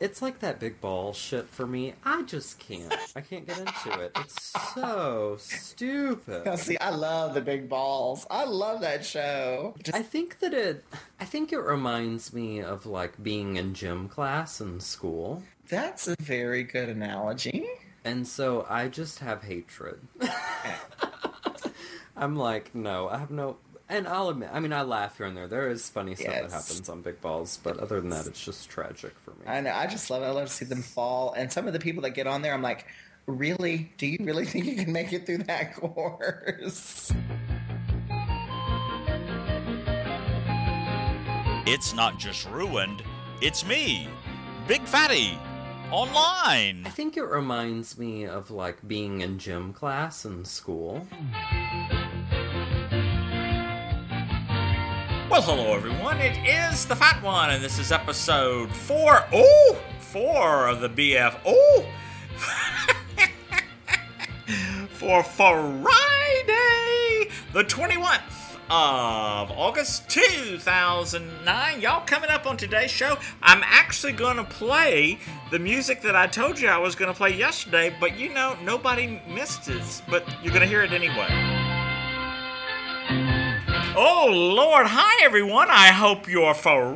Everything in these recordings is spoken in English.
It's like that big ball shit for me. I just can't. I can't get into it. It's so Now, stupid. see, I love the big balls. I love that show. I think that it. I think it reminds me of like being in gym class in school. That's a very good analogy. And so I just have hatred. Okay. I'm like, no, I have no. And I'll admit, I mean, I laugh here and there. There is funny stuff that Yes. happens on Big Balls, but other than that, it's just tragic for me. I know. I just love it. I love to see them fall. And some of the people that get on there, I'm like, really? Do you really think you can make it through that course? It's not just ruined, it's me, Big Fatty, online. I think it reminds me of like being in gym class in school. Well, hello everyone, it is the Fat One, and this is episode 4 of the BF. For Friday, the 21st of August 2009. Y'all, coming up on today's show, I'm actually going to play the music that I told you I was going to play yesterday, but you know, nobody missed it, but you're going to hear it anyway. Oh, Lord. Hi, everyone. I hope your Friday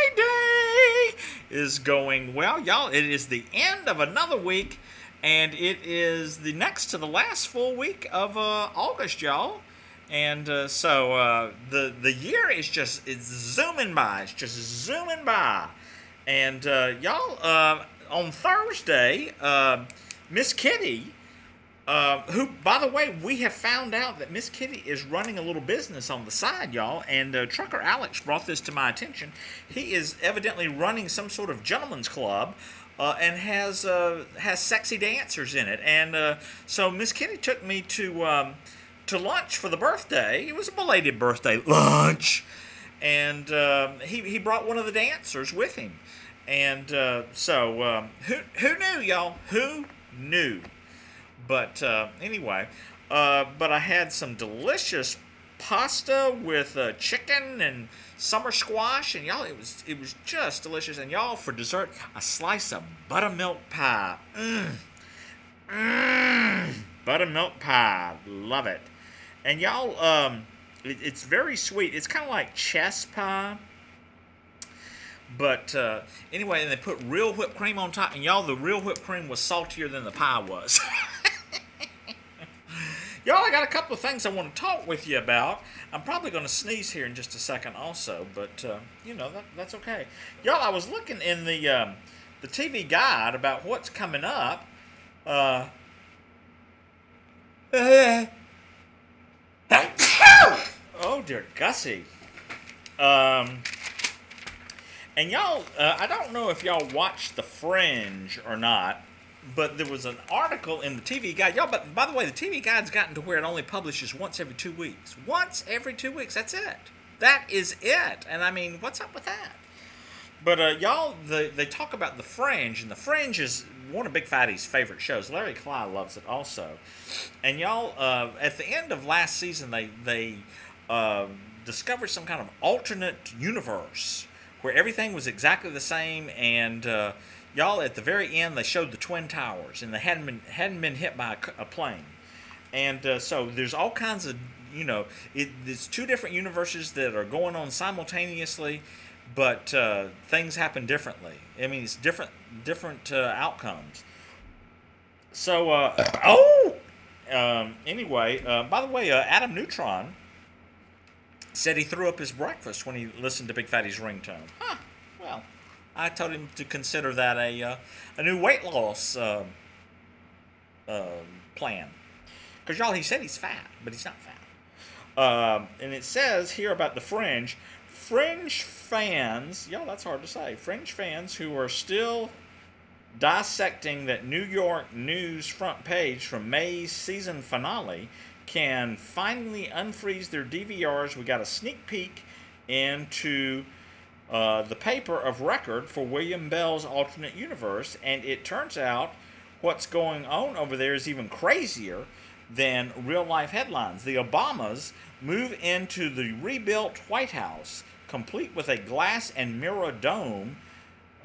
is going well. Y'all, it is the end of another week, and it is the next to the last full week of August, y'all. And so the year is just zooming by. It's just zooming by. And y'all, on Thursday, Miss Kitty, who, by the way, we have found out that Miss Kitty is running a little business on the side, y'all, and Trucker Alex brought this to my attention. He is evidently running some sort of gentleman's club, and has sexy dancers in it. And so Miss Kitty took me to lunch for the birthday. It was a belated birthday lunch, and he brought one of the dancers with him. And so who knew, y'all? Who knew? But anyway, but I had some delicious pasta with chicken and summer squash, and y'all, it was just delicious. And y'all, for dessert, a slice of buttermilk pie. Buttermilk pie, love it. And y'all, it's very sweet. It's kind of like chess pie. But anyway, and they put real whipped cream on top, and y'all, the real whipped cream was saltier than the pie was. Y'all, I got a couple of things I want to talk with you about. I'm probably going to sneeze here in just a second also, but, you know, that's okay. Y'all, I was looking in the TV guide about what's coming up. Oh, dear Gussie. And y'all, I don't know if y'all watched The Fringe or not, but there was an article in the TV Guide. Y'all, but by the way, the TV Guide's gotten to where it only publishes once every 2 weeks. Once every 2 weeks, that's it. That is it. And I mean, what's up with that? But y'all, they talk about The Fringe, and The Fringe is one of Big Fatty's favorite shows. Larry Cly loves it also. And y'all, at the end of last season, they discovered some kind of alternate universe where everything was exactly the same, and y'all, at the very end, they showed the Twin Towers, and they hadn't been hit by a plane. And so there's all kinds of, you know, there's two different universes that are going on simultaneously, but things happen differently. I mean, it's different outcomes. So, anyway, by the way, Adam Neutron said he threw up his breakfast when he listened to Big Fatty's ringtone. Huh. Well, I told him to consider that a new weight loss plan. Because, y'all, he said he's fat, but he's not fat. And it says here about the Fringe. Fringe fans, y'all, that's hard to say. Fringe fans who are still dissecting that New York News front page from May's season finale can finally unfreeze their DVRs. We got a sneak peek into the paper of record for William Bell's alternate universe, and it turns out what's going on over there is even crazier than real-life headlines. The Obamas move into the rebuilt White House, complete with a glass and mirror dome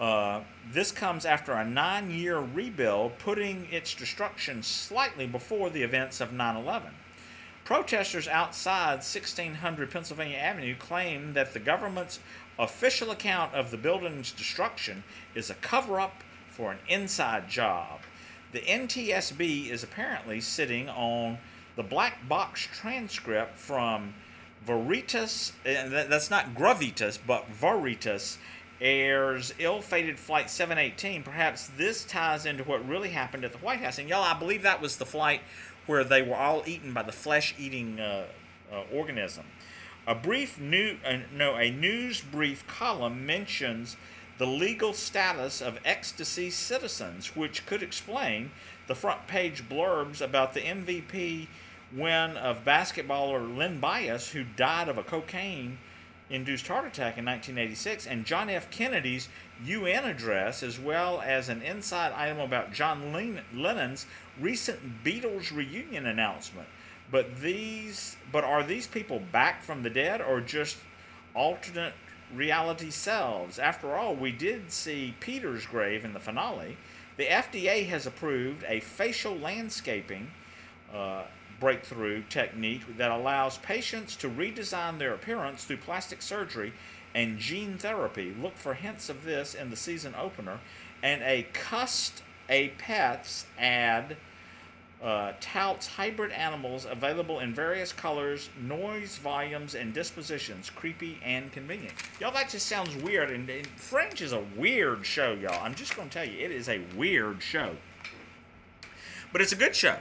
This comes after a 9-year rebuild, putting its destruction slightly before the events of 9/11. Protesters outside 1600 Pennsylvania Avenue claim that the government's official account of the building's destruction is a cover-up for an inside job. The NTSB is apparently sitting on the black box transcript from Veritas, and that's not Gravitas, but Veritas, Air's ill-fated Flight 718. Perhaps this ties into what really happened at the White House. And y'all, I believe that was the flight where they were all eaten by the flesh-eating organism. A news brief column mentions the legal status of ex-deceased citizens, which could explain the front-page blurbs about the MVP win of basketballer Len Bias, who died of a cocaine-induced heart attack in 1986, and John F. Kennedy's UN address, as well as an inside item about John Lennon's recent Beatles reunion announcement. But are these people back from the dead, or just alternate reality selves? After all, we did see Peter's grave in the finale. The FDA has approved a facial landscaping breakthrough technique that allows patients to redesign their appearance through plastic surgery and gene therapy. Look for hints of this in the season opener. And a Cust A Pets ad touts hybrid animals available in various colors, noise, volumes, and dispositions. Creepy and convenient. Y'all, that just sounds weird. And Fringe is a weird show, y'all. I'm just going to tell you, it is a weird show. But it's a good show.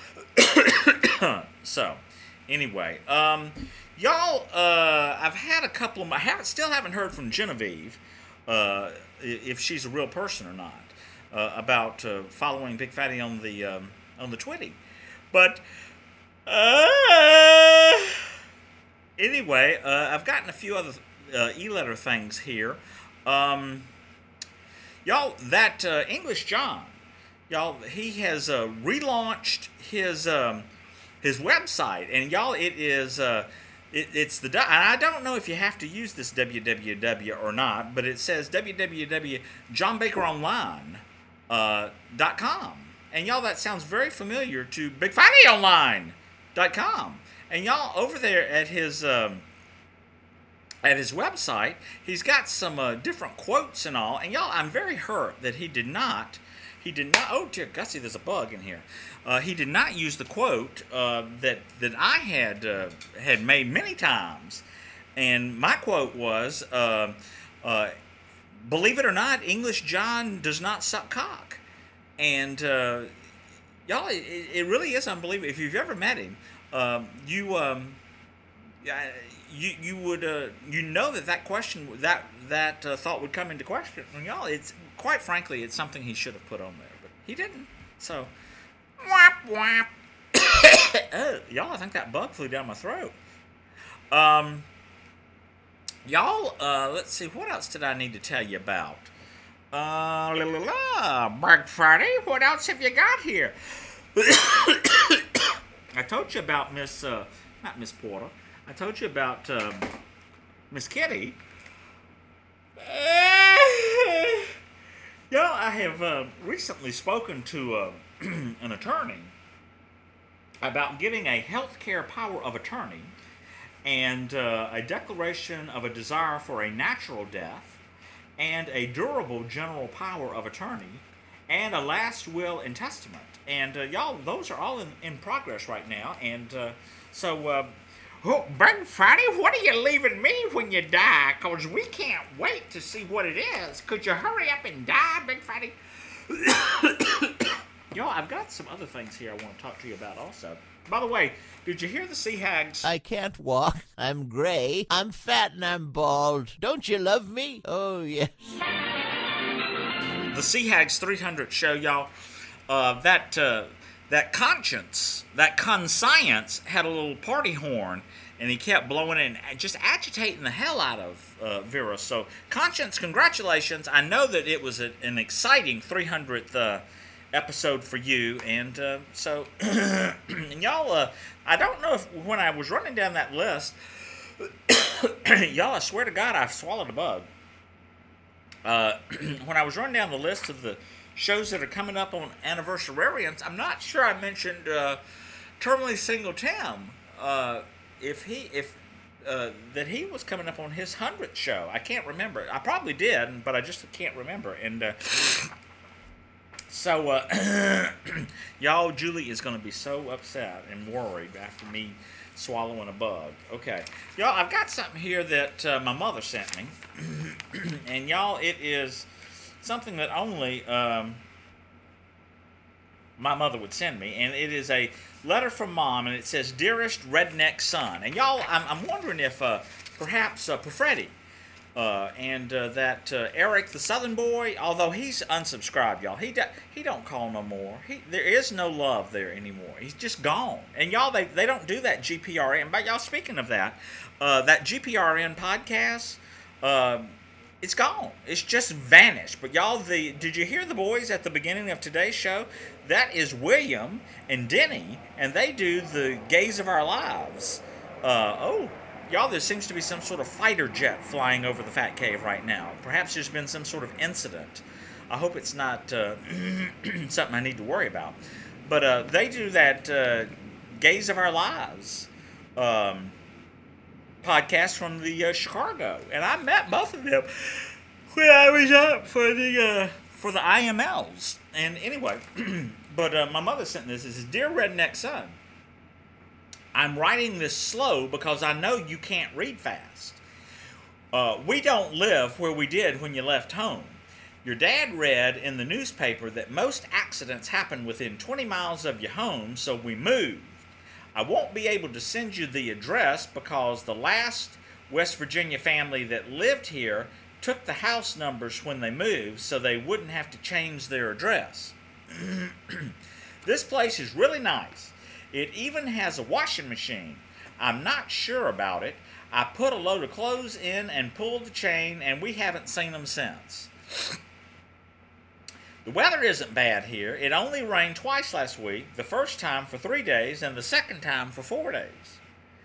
So, anyway, y'all, I've had a couple of still haven't heard from Genevieve, if she's a real person or not, about following Big Fatty on the Twitty. But anyway, I've gotten a few other e-letter things here. Y'all, that English John, y'all, he has relaunched his website, and y'all, it is it's the, and I don't know if you have to use this www or not, but it says www.johnbakeronline.com. And y'all, that sounds very familiar to BigFattyOnline.com. And y'all, over there at his website, he's got some different quotes and all. And y'all, I'm very hurt that he did not. Oh dear Gussie, there's a bug in here. He did not use the quote that I had made many times. And my quote was, "Believe it or not, English John does not suck cock." And y'all, it really is unbelievable. If you've ever met him, you would know that question, that thought would come into question. And y'all, it's quite frankly, it's something he should have put on there, but he didn't. So, whap whap. Y'all, I think that bug flew down my throat. Y'all, let's see, what else did I need to tell you about? Big Fatty, what else have you got here? I told you about not Miss Porter. I told you about Miss Kitty. Y'all, I have recently spoken to an attorney about getting a healthcare power of attorney and a declaration of a desire for a natural death, and a durable general power of attorney, and a last will and testament. And y'all, those are all in progress right now. And so, Big Fatty, what are you leaving me when you die? Because we can't wait to see what it is. Could you hurry up and die, Big Fatty? Y'all, I've got some other things here I want to talk to you about also. By the way, did you hear the Sea Hags? I can't walk. I'm gray. I'm fat and I'm bald. Don't you love me? Oh, yes. The Sea Hags 300 show, y'all. That Conscience, that Conscience had a little party horn, and he kept blowing it and just agitating the hell out of Vera. So, Conscience, congratulations. I know that it was an exciting 300th episode for you, and so and y'all, I don't know if when I was running down that list, y'all, I swear to God, I've swallowed a bug. when I was running down the list of the shows that are coming up on anniversarians, I'm not sure I mentioned Terminally Single Tim. That he was coming up on his 100th show. I can't remember. I probably did, but I just can't remember. And so, y'all, Julie is going to be so upset and worried after me swallowing a bug. Okay. Y'all, I've got something here that my mother sent me. And, y'all, it is something that only my mother would send me. And it is a letter from Mom, and it says, "Dearest Redneck Son." And, y'all, I'm wondering if perhaps Profretti and that Eric the Southern Boy, although he's unsubscribed, y'all, he don't call no more. There is no love there anymore. He's just gone. And y'all, they don't do that GPRN. But y'all, speaking of that, that GPRN podcast, it's gone. It's just vanished. But y'all, did you hear the boys at the beginning of today's show? That is William and Denny, and they do the Gays of Our Lives. Y'all, there seems to be some sort of fighter jet flying over the Fat Cave right now. Perhaps there's been some sort of incident. I hope it's not something I need to worry about. But they do that Gays of Our Lives podcast from the Chicago, and I met both of them when I was up for the IMLs. And anyway, but my mother sent this. It says, "Dear Redneck Son, I'm writing this slow because I know you can't read fast. We don't live where we did when you left home. Your dad read in the newspaper that most accidents happen within 20 miles of your home, so we moved. I won't be able to send you the address because the last West Virginia family that lived here took the house numbers when they moved so they wouldn't have to change their address. This place is really nice. It even has a washing machine. I'm not sure about it. I put a load of clothes in and pulled the chain, and we haven't seen them since. The weather isn't bad here. It only rained twice last week, the first time for 3 days and the second time for 4 days.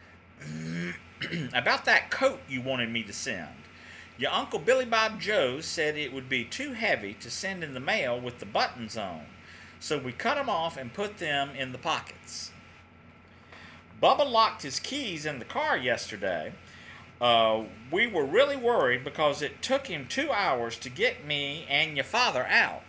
About that coat you wanted me to send. Your Uncle Billy Bob Joe said it would be too heavy to send in the mail with the buttons on, so we cut them off and put them in the pockets. Bubba locked his keys in the car yesterday. We were really worried because it took him 2 hours to get me and your father out.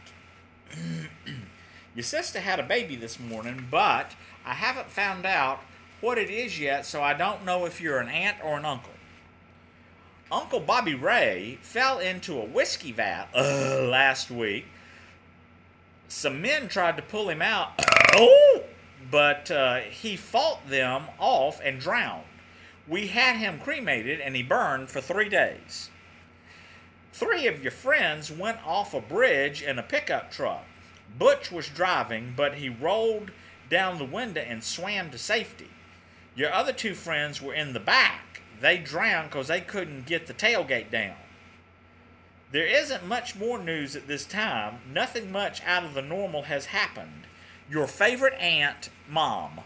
Your sister had a baby this morning, but I haven't found out what it is yet, so I don't know if you're an aunt or an uncle. Uncle Bobby Ray fell into a whiskey vat last week. Some men tried to pull him out, but he fought them off and drowned. We had him cremated, and he burned for 3 days. 3 of your friends went off a bridge in a pickup truck. Butch was driving, but he rolled down the window and swam to safety. Your other 2 friends were in the back. They drowned because they couldn't get the tailgate down. There isn't much more news at this time. Nothing much out of the normal has happened. Your favorite aunt, Mom."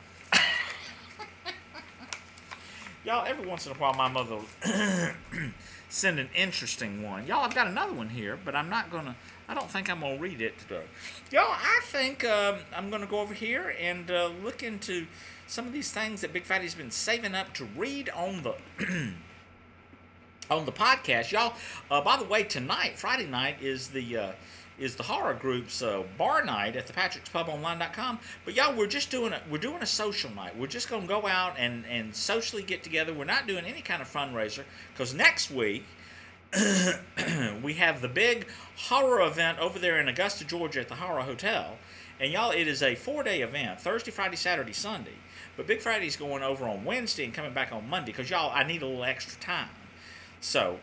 Y'all, every once in a while, my mother send an interesting one. Y'all, I've got another one here, but I don't think I'm going to read it today. Y'all, I think I'm going to go over here and look into some of these things that Big Fatty's been saving up to read on the on the podcast. Y'all, by the way, tonight, Friday night, is the horror group's bar night at thepatrickspubonline.com. But y'all, we're doing a social night. We're just going to go out and socially get together. We're not doing any kind of fundraiser because next week we have the big horror event over there in Augusta, Georgia at the Horror Hotel. And y'all, it is a 4-day event, Thursday, Friday, Saturday, Sunday. But Big Friday's going over on Wednesday and coming back on Monday because, y'all, I need a little extra time. So,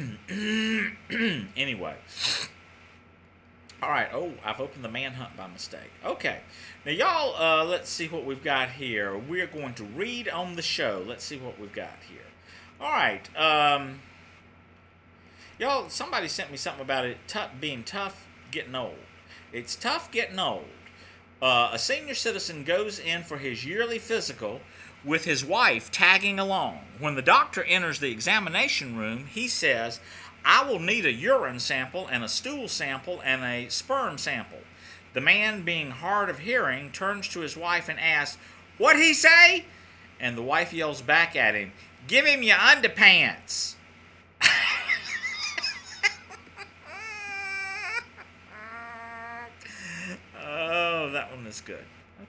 anyway. All right. Oh, I've opened the Manhunt by mistake. Okay. Now, y'all, let's see what we've got here. We're going to read on the show. Let's see what we've got here. All right. Y'all, somebody sent me something about it being tough getting old. It's tough getting old. A senior citizen goes in for his yearly physical with his wife tagging along. When the doctor enters the examination room, he says, I will need a urine sample and a stool sample and a sperm sample. The man, being hard of hearing, turns to his wife and asks, "What'd he say?" And the wife yells back at him, "Give him your underpants." Oh, that one is good.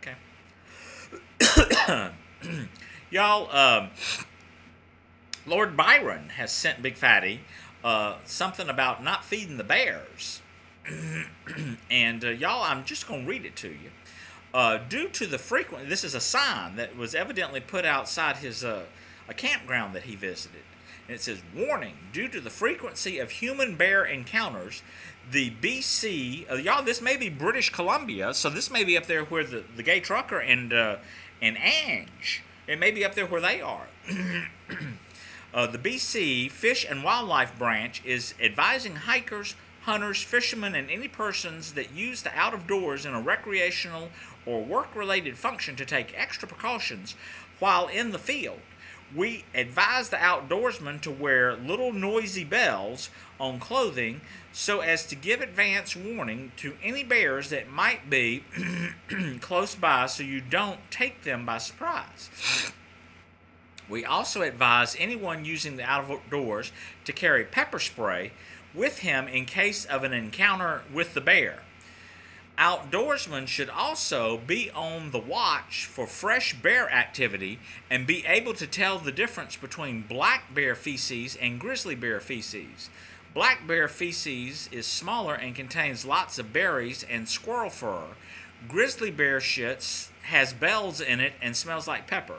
Okay. Y'all, Lord Byron has sent Big Fatty something about not feeding the bears. And y'all, I'm just going to read it to you. Due to the frequent, this is a sign that was evidently put outside his a campground that he visited. And it says, "Warning, due to the frequency of human-bear encounters, the BC," y'all, this may be British Columbia, so this may be up there where the gay trucker and Ange, it may be up there where they are. The BC Fish and Wildlife Branch is advising hikers, hunters, fishermen, and any persons that use the out of doors in a recreational or work-related function to take extra precautions while in the field. We advise the outdoorsman to wear little noisy bells on clothing so as to give advance warning to any bears that might be close by so you don't take them by surprise. We also advise anyone using the outdoors to carry pepper spray with him in case of an encounter with the bear. Outdoorsmen should also be on the watch for fresh bear activity and be able to tell the difference between black bear feces and grizzly bear feces. Black bear feces is smaller and contains lots of berries and squirrel fur. Grizzly bear shits has bells in it and smells like pepper.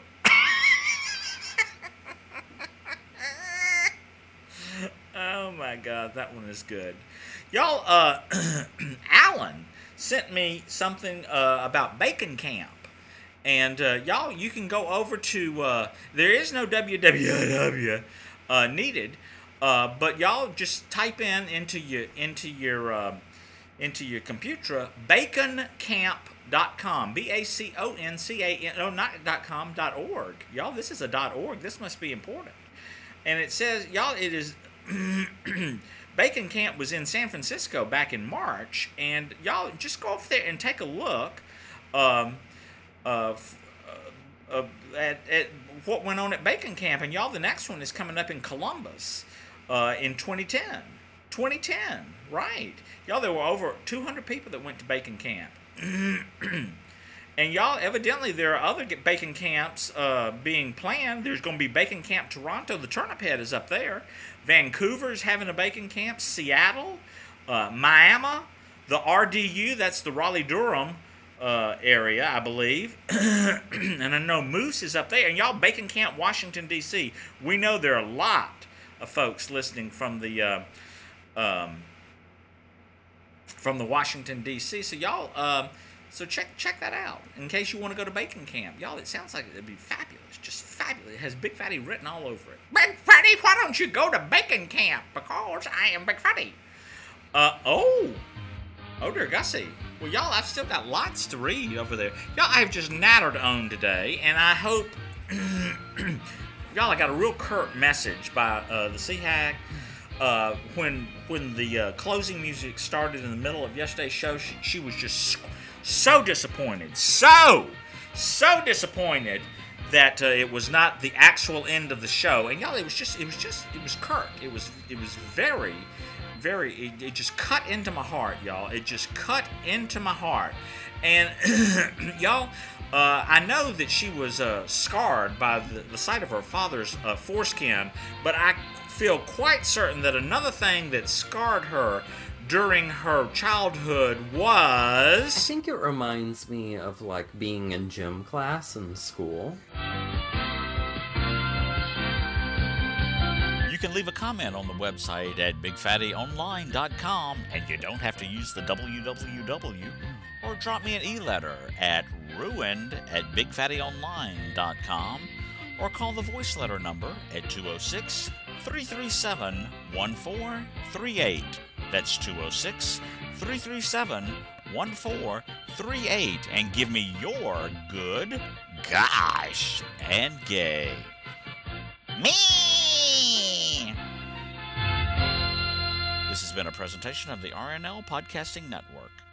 Oh my God, that one is good. Y'all, Alan sent me something about Bacon Camp. And y'all, you can go over to, there is no www needed, but y'all just type into your computer baconcamp.com, BACONCAN, no, not .com, .org. Y'all, this is a .org. This must be important. And it says, y'all, it is Bacon Camp was in San Francisco back in March, and y'all just go over there and take a look at what went on at Bacon Camp. And y'all, the next one is coming up in Columbus in 2010. 2010, right. Y'all, there were over 200 people that went to Bacon Camp. And y'all, evidently there are other Bacon Camps being planned. There's going to be Bacon Camp Toronto. The Turnip Head is up there. Vancouver's having a Bacon Camp. Seattle, Miami, the RDU, that's the Raleigh-Durham area, I believe. And I know Moose is up there. And y'all, Bacon Camp, Washington, D.C. We know there are a lot of folks listening from the Washington, D.C. So y'all, so check that out in case you want to go to Bacon Camp. Y'all, it sounds like it'd be fabulous. Just fabulous. It has Big Fatty written all over it. Big Fatty, why don't you go to Bacon Camp? Because I am Big Fatty. Oh dear Gussie. Well, y'all, I've still got lots to read over there. Y'all, I've just nattered on today, and I hope... y'all, I got a real curt message by the Sea Hag. When the closing music started in the middle of yesterday's show, she was just so disappointed. So disappointed that it was not the actual end of the show. And y'all, it was curt. It was very, very, it just cut into my heart, y'all. It just cut into my heart. And y'all, I know that she was scarred by the sight of her father's foreskin, but I feel quite certain that another thing that scarred her during her childhood was... I think it reminds me of, like, being in gym class in school. You can leave a comment on the website at BigFattyOnline.com, and you don't have to use the www, or drop me an e-letter at ruined@BigFattyOnline.com, or call the voice letter number at 206-337-1438. That's 206-337-1438, and give me your good, gosh, and gay. Me! This has been a presentation of the RNL Podcasting Network.